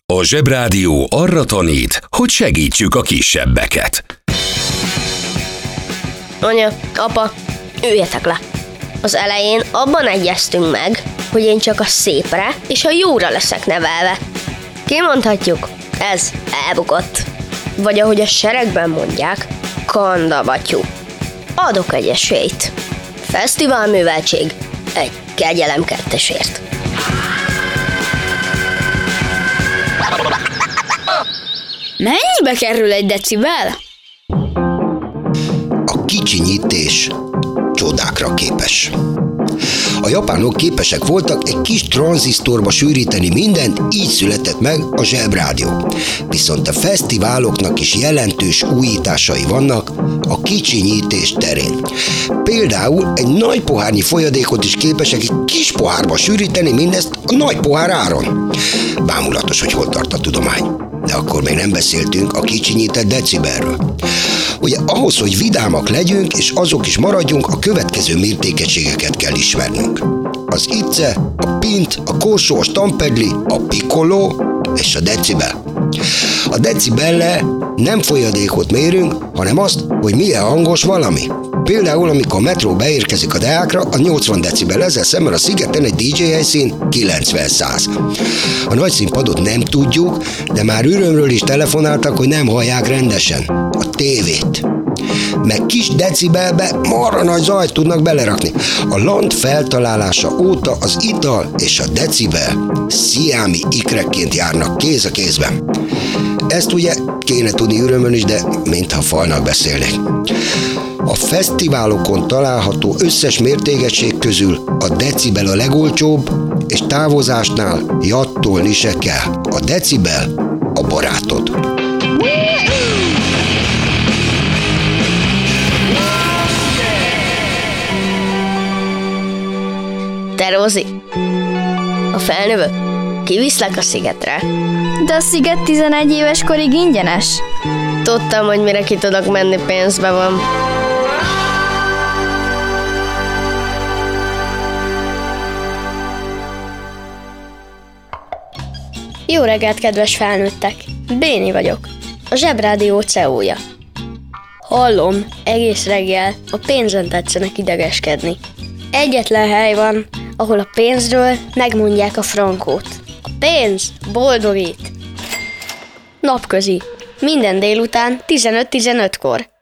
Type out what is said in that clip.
A Zsebrádió arra tanít, hogy segítsük a kisebbeket. Anya, apa, üljetek le! Az elején abban egyeztünk meg, hogy én csak a szépre és a jóra leszek nevelve. Kimondhatjuk, ez elbukott. Vagy ahogy a seregben mondják, kandabatyú. Adok egy esélyt. Fesztiválműveltség egy kegyelem kettesért. Mennyibe kerül egy decibel? A kicsinyítés csodákra képes. A japánok képesek voltak egy kis tranzisztorba sűríteni mindent, így született meg a Zsebrádió. Viszont a fesztiváloknak is jelentős újításai vannak a kicsinyítés terén. Például egy nagy pohárnyi folyadékot is képesek egy kis pohárba sűríteni, mindezt a nagy pohár áron. Bámulatos, hogy hol tart a tudomány. De akkor még nem beszéltünk a kicsinyített decibelről. Ugye ahhoz, hogy vidámak legyünk, és azok is maradjunk, a következő mértékegységeket kell ismernünk. Az ice, a pint, a korsó, a stampedli, a piccolo és a decibel. A decibelle nem folyadékot mérünk, hanem azt, hogy milyen hangos valami. Például, amikor a metró beérkezik a Deákra, a 80 decibel, ezzel szemben a Szigeten egy DJ helyszín 90-100. A nagy színpadot nem tudjuk, de már örömről is telefonáltak, hogy nem hallják rendesen a tévét. Meg kis decibelbe marra nagy zajt tudnak belerakni. A land feltalálása óta az ital és a decibel sziámi ikrekként járnak kéz a kézben. Ezt ugye kéne tudni örömön is, de mintha falnak beszélnék. A fesztiválokon található összes mértékegység közül a decibel a legolcsóbb, és távozásnál jattolni se kell. A decibel a barátod. Te, Rózi, a felnövök, kiviszlek a szigetre. De a sziget 11 éves korig ingyenes. Tudtam, hogy mire ki tudok menni, pénzbe van. Jó reggelt, kedves felnőttek! Béni vagyok, a Zsebrádió CEO-ja. Hallom, egész reggel a pénzen tetszenek idegeskedni. Egyetlen hely van, ahol a pénzről megmondják a frankót. A pénz boldogít. Napközi. Minden délután 15-15-kor.